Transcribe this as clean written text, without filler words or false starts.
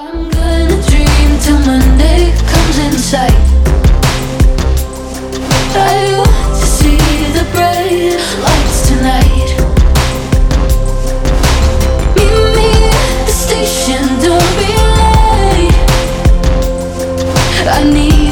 I'm gonna dream till Monday comes in sight. I want to see the bright lights tonight. Meet me at the station, don't be late. I need